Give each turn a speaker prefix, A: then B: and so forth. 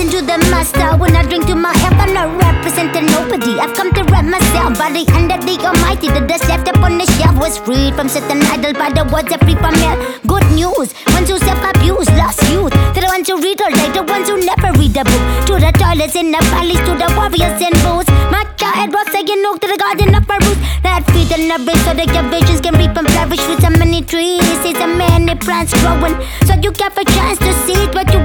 A: listen to the master. When I drink to my health, I'm not representing nobody. I've come to rap myself by the hand of the Almighty. The dust left upon the shelf was freed from certain idol by the words of free from hell. Good news, ones who self-abuse, lost youth. They're the ones who read all day, the ones who never read a book. To the toilets in the valleys, to the warriors in boots. My child was saying no to the garden of our roots. That feed and nourish so that your visions can reap and flourish. With so many trees, see so many plants growing, so you get a chance to see what you